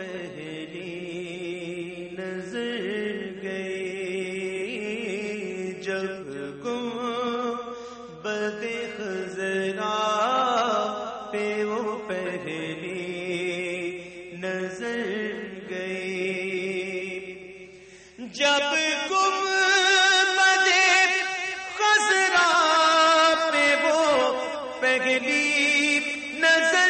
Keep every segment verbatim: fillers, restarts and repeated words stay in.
پہلی نظر گئی جب گنبد خضرا پہ وہ پہلی نظر گئی جب گنبد خضرا پہ وہ پہلی نظر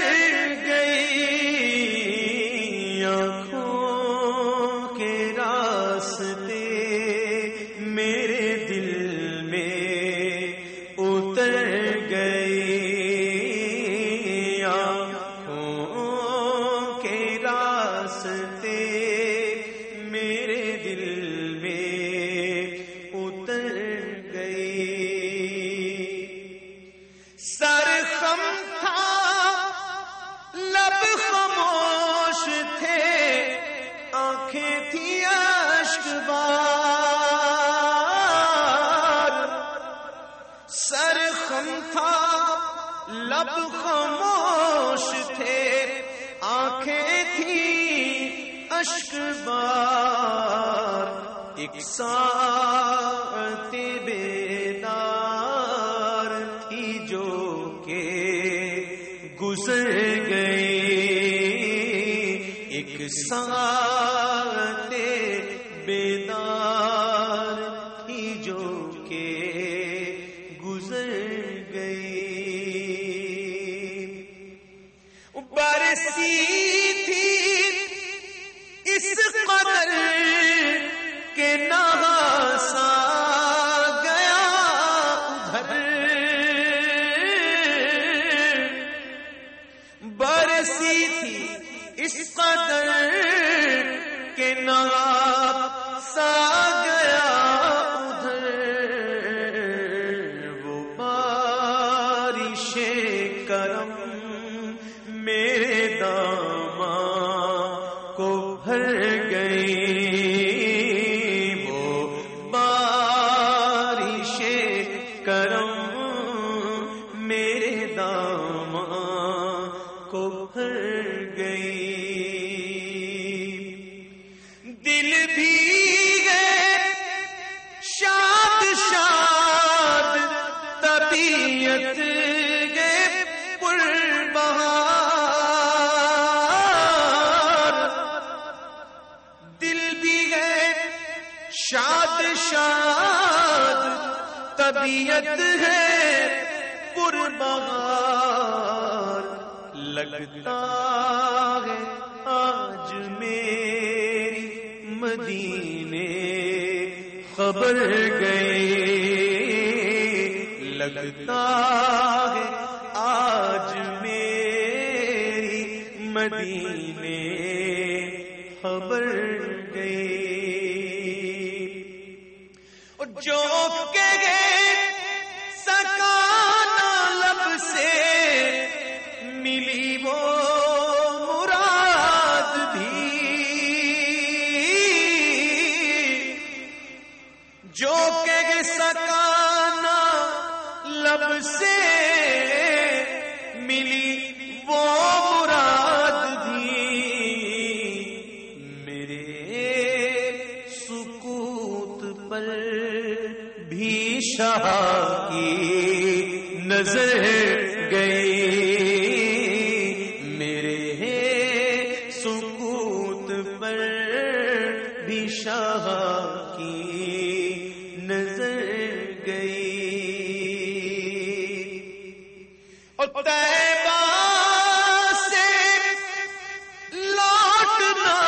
گئی آنکھوں کے راستے میرے دل میں اتر گئی آنکھوں کے راستے میرے دل میں اتر گئی سر خم تھا لب خاموش تھے آنکھیں تھی اشک بار سر خم تھا لب خاموش تھے آنکھیں تھی اشک بار ایک ساعت بیدار تھی جو کہ گزر گئی ایک ساعت بیدار تھی جو کہ گزر گئی برسی تھی اس قدر کہ نہاسا گیا ادھر برسی تھی اس قدر کہ نہاسا گیا ادھر وہ بارش کرم میرے داماں کو بھر گئی وہ بارش کرم میرے داماں کو بھر گئی دل بھی ہے شاد شاد طبیعت گئے پر بہار دل بھی ہے شاد شاد طبیعت ہے پر بہار لگتا ہے آج میری مدینے خبر گئی لگتا ہے آج میری مدینے خبر گئی جو کہے سکانا لب سے ملی وہ مراد بھی جو کہہ سکانا لب سے ملی وہ مراد بھی میرے سکوت پر بھی شاہ کی نظر گئی سکوت پر بھی شاہ کی نظر گئی اور طیبہ سے لوٹنا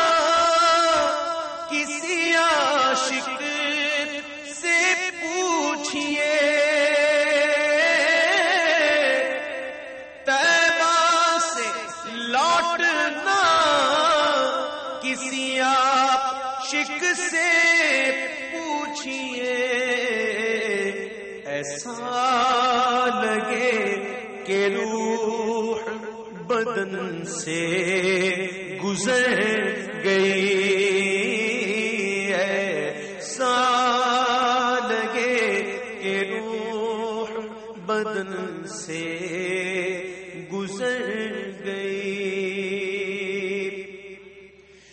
کسی عاشق سے پوچھئے لوٹنا کسی عاشق سے پوچھئے ایسا لگے کہ روح بدن سے گزر گئی ایسا لگے کہ روح بدن سے گزر گئی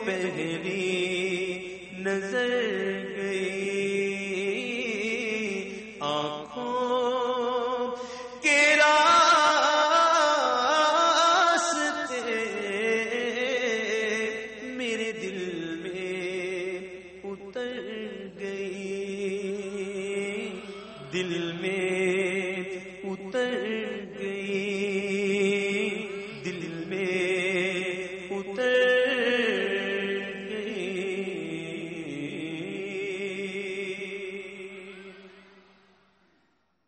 پہلی نظر گئی، آنکھوں کے راستے میرے دل میں اتر گئی، دل میں